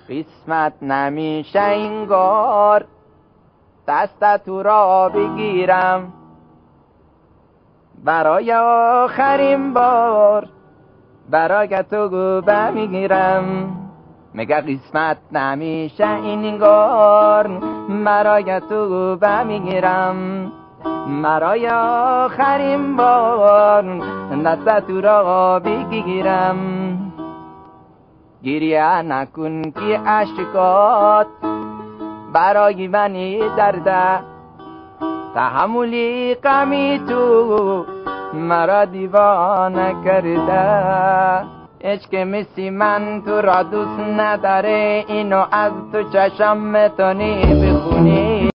قسمت نمیشه اینگار دست تو را بگیرم برای آخرین بار برای تو گوبه میگیرم. میگه قسمت نمیشه اینگار برای تو گوبه میگیرم برای آخرین بار دست تو را بگیرم. گریه نکن که عشقات برای منی درده تحملی غمی تو مرا دیوانه کرده. عشق مثل من تو را دوست نداره اینو از تو چشم میتونی بخونی.